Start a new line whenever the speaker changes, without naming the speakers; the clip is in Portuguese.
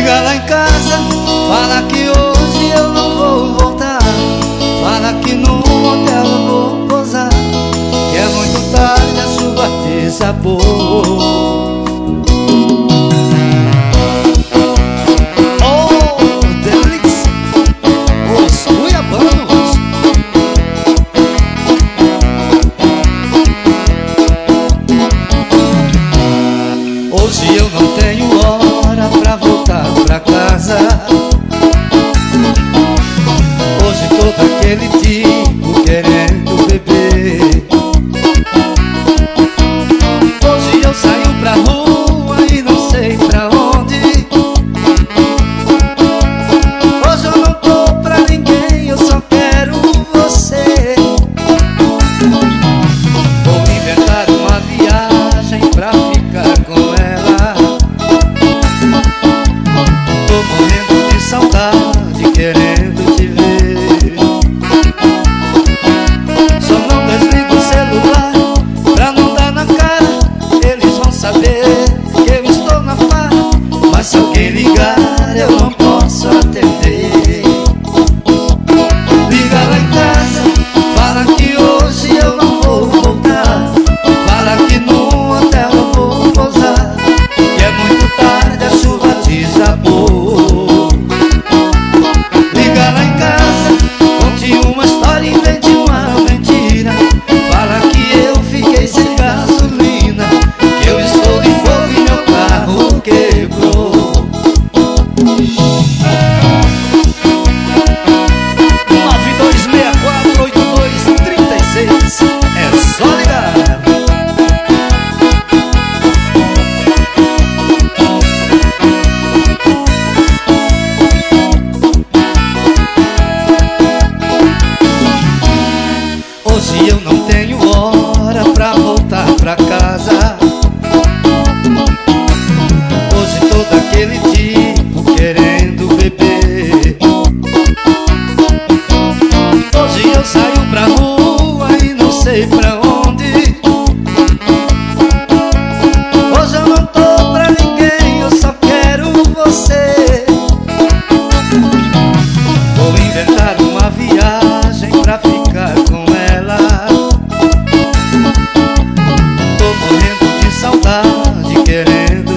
Liga lá em casa, fala que hoje eu não vou voltar. Fala que no hotel eu vou pousar, que é muito tarde, a chuva desabou. Hoje eu não tenho hora pra voltar pra casa. Hoje tô daquele tipo querendo beber. Hoje eu saio pra rua e não sei pra onde. Hoje eu não tô pra ninguém, eu só quero você. Vou inventar uma viagem pra ficar com ela. Tô morrendo de saudade, querendo te ver. Só não desligo o celular pra não dar na cara. Eles vão saber que eu estou na farra, mas se alguém ligar eu não posso atender. Liga lá em casa, fala que hoje eu não vou voltar. Fala que no hotel eu vou pousar, que é muito tarde, a chuva desabou. Liga lá em casa, conte uma história, invente uma mentira. Fala que eu fiquei sem gasolina, que eu estou de fogo e meu carro quebrou. 92648236, é só ligar. Hoje eu não tenho hora pra voltar pra casa. Hoje tô daquele tipo querendo beber. Hoje eu saio pra rua e não sei pra onde. Hoje eu não tô pra ninguém, eu só quero você. Vou inventar uma viagem pra ficar com ela. Tô morrendo de saudade, querendo